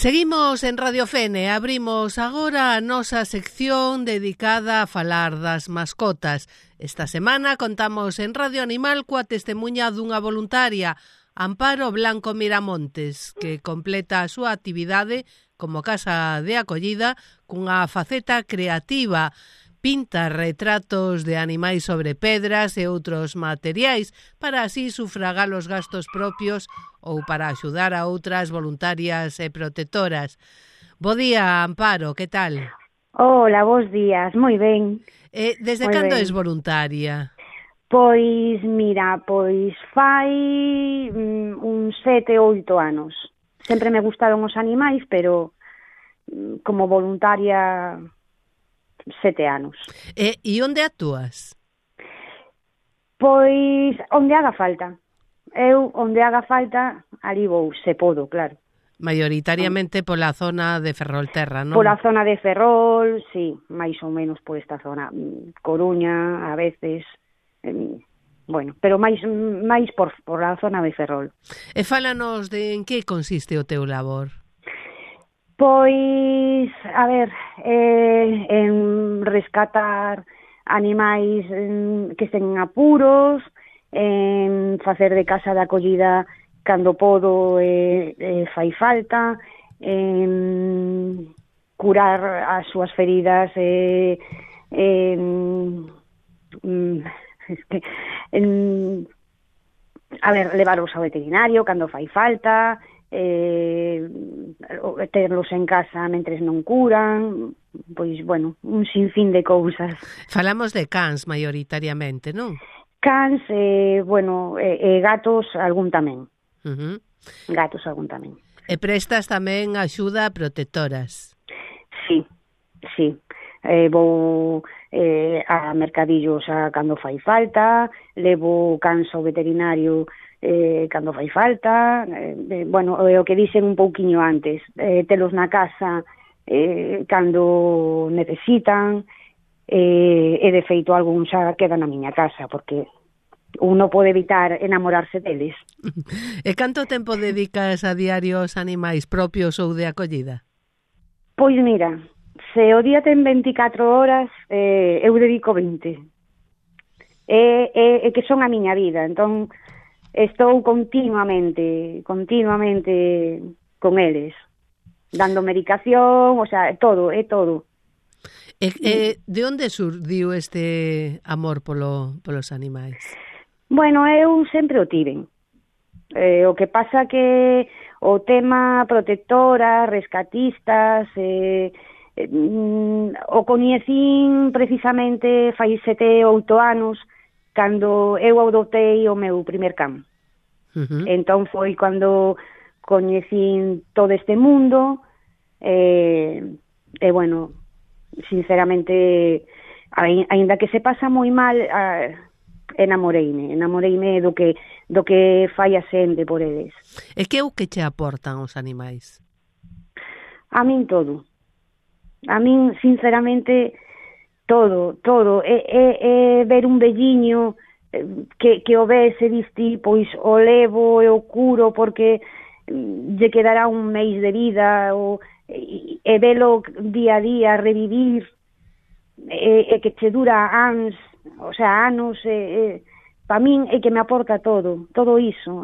Seguimos en Radio Fene, abrimos agora a nosa sección dedicada a falar das mascotas. Esta semana contamos en Radio Animal coa testemuña dunha voluntaria, Amparo Blanco Miramontes, que completa a súa actividade como casa de acollida cunha faceta creativa. Pinta retratos de animais sobre pedras e outros materiais para así sufragar os gastos propios ou para axudar a outras voluntarias e protectoras. Bo día, Amparo, que tal? Hola, bos días, moi ben. Desde moi cando ben. és voluntaria? Pois, mira, fai uns 7 ou 8 anos. Sempre me gustaron os animais, pero como voluntaria 7 anos. E onde actúas? Pois onde haga falta. Eu, onde haga falta, ali vou, se podo, claro. Maioritariamente pola zona de Ferrolterra, non? Pola zona de Ferrol, sí, máis ou menos por esta zona. Coruña, a veces, bueno, pero máis por a zona de Ferrol. E fálanos de en que consiste o teu labor. Pois, a ver, en rescatar animais que estén en apuros, en facer de casa de acollida cando podo fai falta, en curar as súas feridas, levarlos ao veterinario cando fai falta, terlos en casa mentres non curan, pois, bueno, un sinfín de cousas. Falamos de cans maioritariamente, non? Cans, gatos, algún tamén. Uh-huh. Gatos, algún tamén. E prestas tamén axuda a protectoras? Sí. Vou a mercadillos cando fai falta, levo cans ao veterinario cando fai falta, o que dixen un pouquiño antes, telos na casa cando necesitan, e de feito algún xa queda na miña casa, porque uno pode evitar enamorarse deles. E canto tempo dedicas a diario aos animais propios ou de acollida? Pois mira, se o día ten 24 horas, eu dedico 20. Que son a miña vida, entón estou continuamente con eles, dando medicación, o sea, todo. De onde surdiu este amor polos animais? Bueno, eu sempre o tiven. O que pasa que o tema protectora, rescatistas, o coñecín precisamente fai 7 ou 8 anos, cando eu adoptei o meu primer can. Uh-huh. Entón foi cando coñecín todo este mundo, bueno, sinceramente, aínda que se pasa moi mal, enamoreime do que fai a xente por eles. E que o que che aportan os animais? A min todo. A min, sinceramente, todo. Ver un velliño que o ves e diste, pois o levo e o curo porque lle quedará un mes de vida, e velo día a día revivir, e que che dura anos, para min é que me aporta todo iso.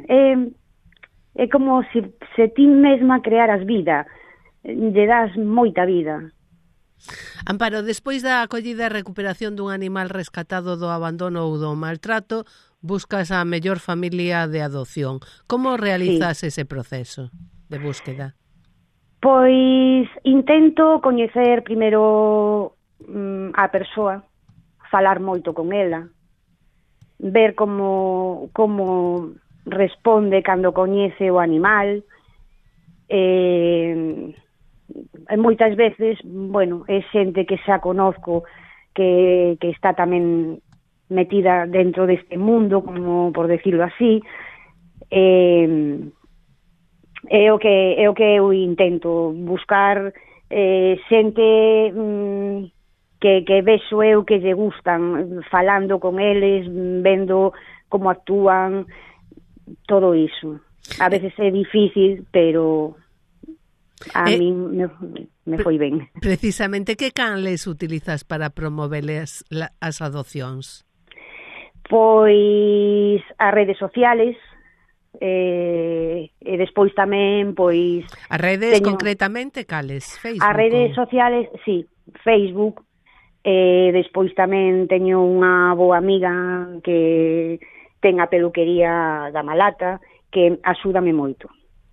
É como se ti mesma crearas vida, lle das moita vida. Amparo, despois da acollida e recuperación dun animal rescatado do abandono ou do maltrato, buscas a mellor familia de adopción. Como realizas ese proceso de búsqueda? Pois intento coñecer primeiro a persoa, falar moito con ela, ver como responde cando coñece o animal, moitas veces, bueno, é xente que xa conozco que está tamén metida dentro deste mundo, como por decirlo así, é o que eu intento buscar, xente que vexo eu que lle gustan, falando con eles, vendo como actúan, todo iso. A veces é difícil, pero A min me foi ben. Precisamente, que canles utilizas para promoveles as adopcións? Pois as redes sociales, e despois tamén, pois... As redes, concretamente, cales? Facebook? As redes sociales, sí, Facebook. Despois tamén teño unha boa amiga que ten a peluquería da Malata, que axúdame moito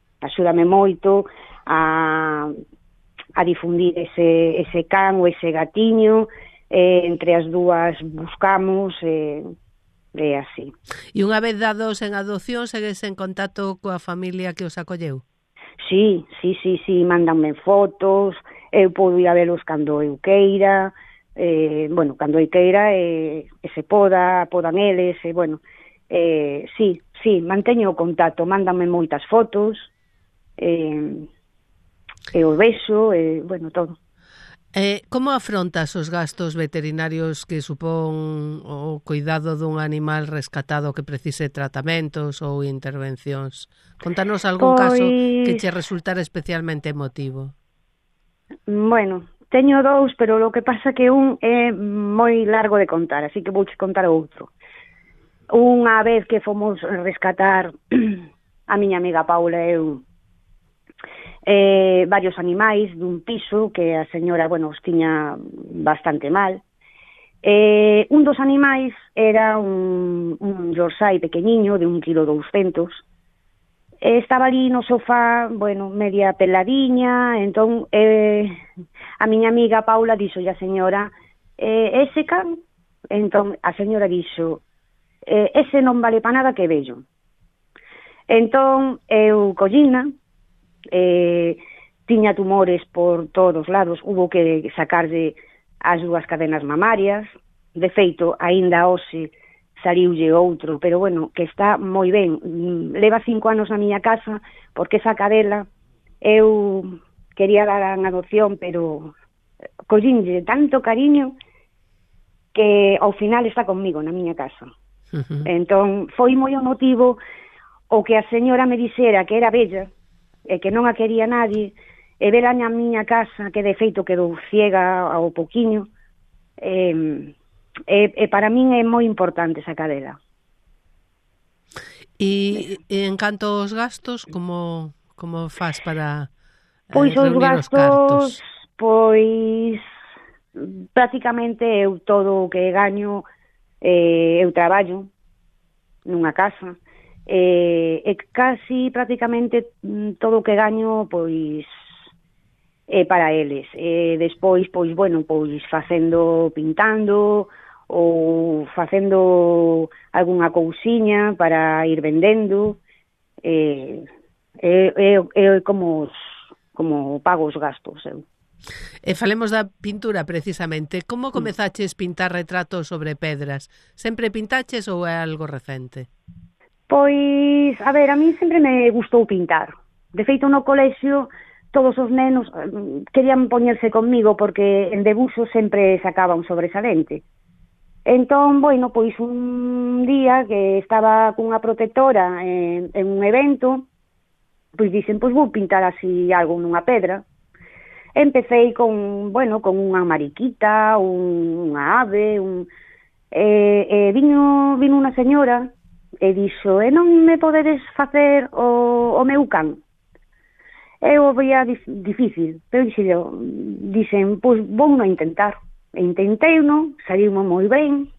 a difundir ese can ou ese gatiño, entre as dúas buscamos, así. E unha vez dados en adopción, segues en contacto coa familia que os acolleu? Sí, mandanme fotos, eu podo ir a velos cando eu queira, cando eu queira, se podan eles, sí, manteño o contacto, mandanme moitas fotos, e o beso, todo. Como afrontas os gastos veterinarios que supón o cuidado dun animal rescatado que precise tratamentos ou intervencións? Contanos algún caso que che resultara especialmente emotivo. Bueno, teño dous, pero o que pasa que un é moi largo de contar, así que vouche contar outro. Unha vez que fomos rescatar a miña amiga Paula e eu varios animais dun piso que a señora, os tiña bastante mal. Un dos animais era un Yorkshire pequeniño de 1,2 kg. Estaba ali no sofá, media peladiña, entón a miña amiga Paula dixolle a señora, ese can? Entón a señora dixo, ese non vale para nada que vello. Entón eu collina, tiña tumores por todos os lados, hubo que sacarlle as 2 cadenas mamarias, de feito, aínda hoxe saliulle outro, pero que está moi ben. Leva 5 anos na miña casa, porque esa cadela eu quería dar en adopción, pero collínlle tanto cariño que ao final está conmigo na miña casa. Entón, foi moi emotivo o que a señora me dixera que era bella, e que non a quería nadie, e vela na miña casa, que de feito quedou ciega ao poquiño, para min é moi importante esa cadela. E en canto aos gastos, como fas para pois reunir os cartos? Pois prácticamente eu todo o que gaño, eu traballo nunha casa, e casi prácticamente todo o que gaño pois é para eles. Despois facendo, pintando ou facendo algunha cousiña para ir vendendo, como pago os gastos eu. E falemos da pintura precisamente. Como comezaches pintar retratos sobre pedras? Sempre pintaches ou é algo recente? Pois, a mí sempre me gustou pintar. De feito, no colexio, todos os nenos querían poñerse conmigo porque en debuxo sempre sacaba un sobresalente. Entón, pois un día que estaba cunha protectora en un evento, pois dixen, pois vou pintar así algo nunha pedra. Empecei con unha mariquita, unha ave, vino unha señora e dixo, non me podedes facer o meu can? Eu o veía difícil, pero dixen, pois vou non intentar. E intentei, saliume moi ben,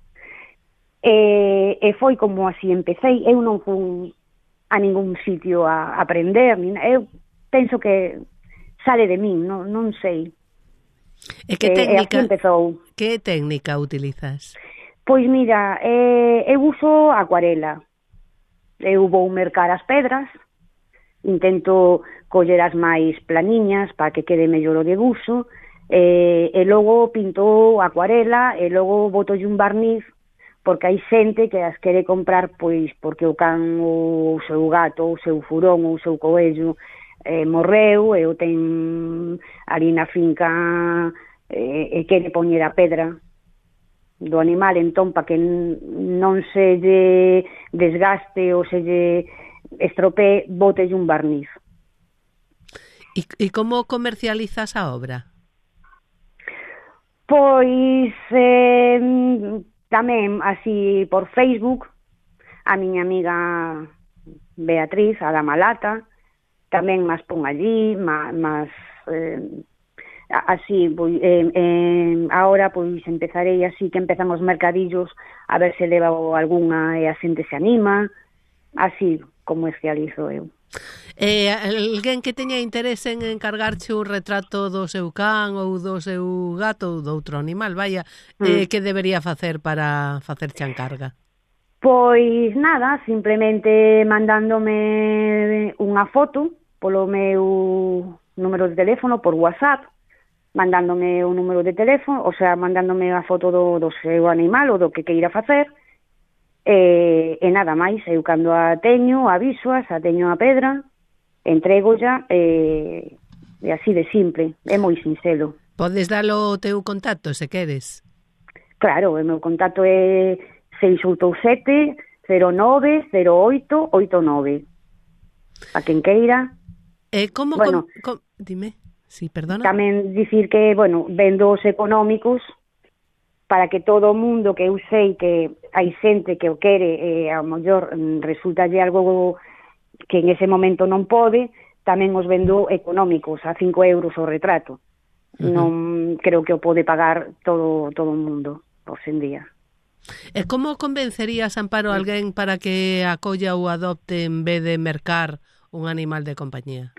e foi como así empecei. Eu non fui a ningún sitio a aprender, eu penso que sale de min, non sei. E que técnica, así empezou. Que técnica utilizas? Pois mira, eu uso acuarela. Eu vou mercar as pedras, intento coller as máis planiñas para que quede mellor o debuxo, e logo pinto acuarela, e logo botolle un barniz, porque hai xente que as quere comprar pois porque o can, o seu gato, o seu furón, o seu coello morreu, e o ten ali na finca, e quere poñer a pedra do animal, entón, para que non se lle desgaste ou se lle estropee, botelle un barniz. E como comercializas a obra? Pois tamén así por Facebook, a miña amiga Beatriz, a da Malata, tamén mas pon allí, así, pois, ahora pois empezarei así que empezan os mercadillos a ver se leva algunha e a xente se anima, así comercializo eu. Alguén que teña interese en encargarche un retrato do seu can ou do seu gato ou do outro animal, vaya, que debería facer para facerche a encarga? Pois nada, simplemente mandándome unha foto polo meu número de teléfono por WhatsApp, mandándome o número de teléfono, o sea, mandándome a foto do seu animal ou do que queira facer, e nada máis, eu cando a teño, avísoas, a teño a pedra, entrego ya, e así de simple, é moi sinxelo. Podes dalo o teu contacto, se queres. Claro, o meu contacto é 687 09 08 89. A quen queira. Como, bueno, dime, sí, perdona. Tamén dicir que, bueno, vendo os económicos para que todo o mundo, que eu sei que hai xente que o quere, ao mellor resultalle algo que en ese momento non pode, tamén os vendo económicos, a 5 euros o retrato. Non creo que o pode pagar todo o mundo, hoxe en día. E como convencerías, Amparo, alguén para que acolla ou adopte en vez de mercar un animal de compañía?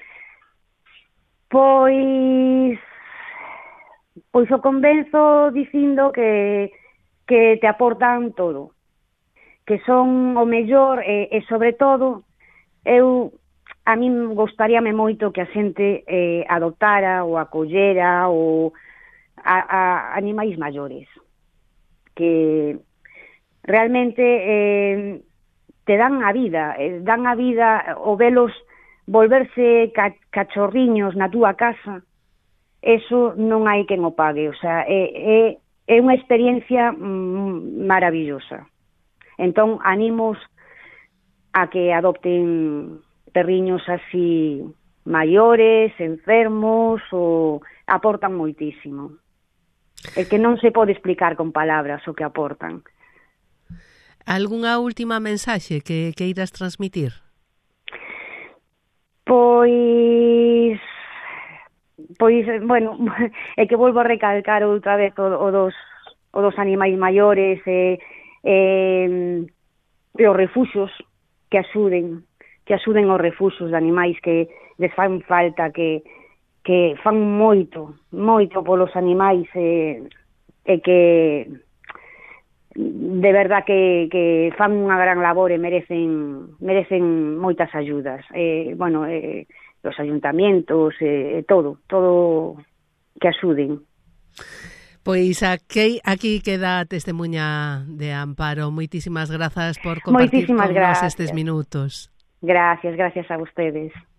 Pois o convenzo dicindo que te aportan todo, que son o mellor e sobre todo a min gostaríame moito que a xente adoptara ou acollera ou a animais maiores, que realmente te dan a vida o velos volverse cachorriños na túa casa. Eso non hai quen o pague, o sea, é unha experiencia maravillosa. Entón, animos a que adopten perriños así maiores, enfermos, ou aportan moitísimo. É que non se pode explicar con palabras o que aportan. Algunha última mensaxe que queiras transmitir? Pois, bueno, é que volvo a recalcar outra vez o dos animais maiores e os refuxos que axuden aos refuxos de animais que les fan falta, que fan moito polos animais e que de verdad que fan unha gran labor e merecen moitas axudas. Bueno, os ayuntamientos, todo que axuden. Pois aquí queda a testemunha de Amparo. Moitísimas grazas por compartir con nos estes minutos. Gracias a vostedes.